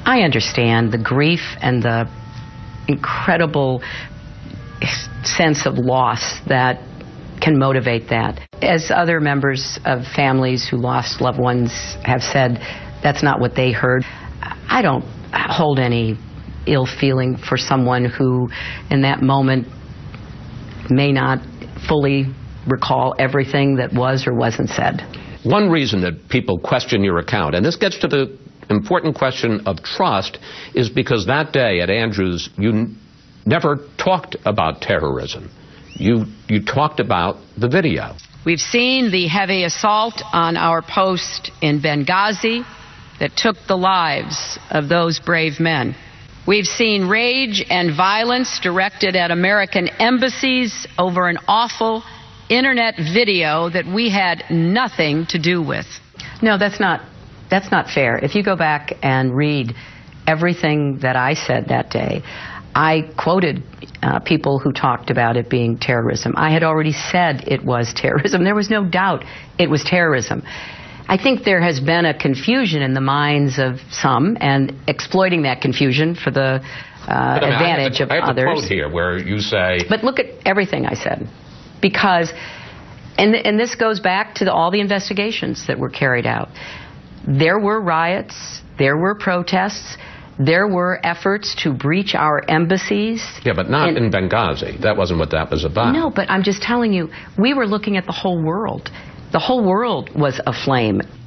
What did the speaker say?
I understand the grief and the incredible sense of loss that can motivate that. As other members of families who lost loved ones have said, that's not what they heard. I don't hold any ill feeling for someone who, in that moment, may not fully recall everything that was or wasn't said. One reason that people question your account, and this gets to the important question of trust, is because that day at Andrews, you never talked about terrorism. You talked about the video. We've seen the heavy assault on our post in Benghazi that took the lives of those brave men. We've seen rage and violence directed at American embassies over an awful internet video that we had nothing to do with. No, that's not fair. If you go back and read everything that I said that day, I quoted people who talked about it being terrorism. I had already said it was terrorism. There was no doubt it was terrorism. I think there has been a confusion in the minds of some, and exploiting that confusion for the advantage of others. I have a quote here where you say... But look at everything I said. Because, and this goes back to all the investigations that were carried out. There were riots, there were protests, there were efforts to breach our embassies. Yeah, but not in Benghazi. That wasn't what that was about. No, but I'm just telling you, we were looking at the whole world. The whole world was aflame.